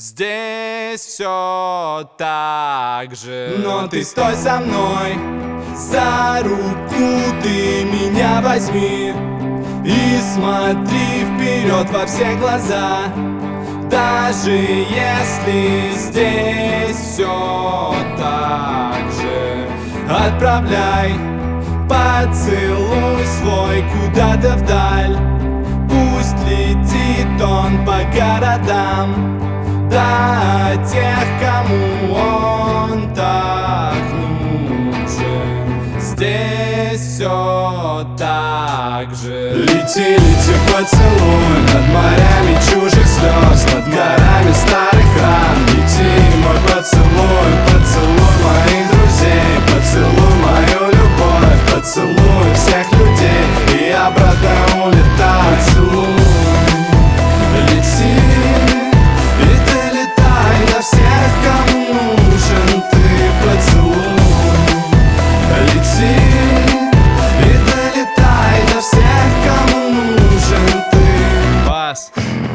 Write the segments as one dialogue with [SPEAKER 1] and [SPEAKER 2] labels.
[SPEAKER 1] Здесь все так же.
[SPEAKER 2] Но ты стой со мной, за руку ты меня возьми и смотри вперед во все глаза. Даже если здесь все так же, отправляй поцелуй свой куда-то вдаль. Пусть летит он по городам, до тех, кому он так нужен. Здесь все так же. Лети, лети, поцелуй над морями чужих слез, над горами старых ран. Лети, мой поцелуй, поцелуй моих друзей, поцелуй мою любовь, поцелуй всех людей и обратно улетай. Поцелуй, лети и долетай до всех, кому нужен ты. Поцелуй, лети и долетай до всех, кому нужен ты.
[SPEAKER 1] Бас.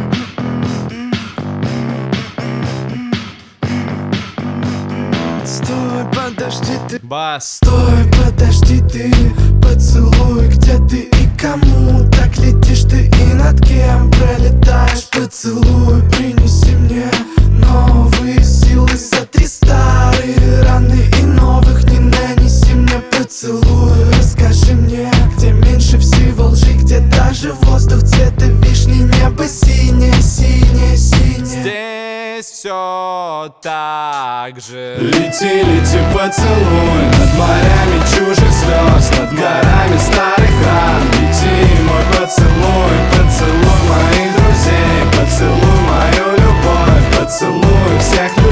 [SPEAKER 2] Стой, подожди ты.
[SPEAKER 1] Бас.
[SPEAKER 2] Стой, подожди ты. Поцелуй, где ты и кому так летишь ты и над кем пролетаешь. Поцелуй, принеси мне новые силы, сотри старые раны и новых не нанеси мне. Поцелуй, расскажи мне, где меньше всего лжи, где даже воздух цвета вишни, небо синее, синее, синее.
[SPEAKER 1] Здесь все так же.
[SPEAKER 2] Лети, лети, поцелуй над морями чужих слез, над горами старых ран. Лети, мой поцелуй, поцелуй моих друзей, поцелуй мою любовь, поцелуй всех людей.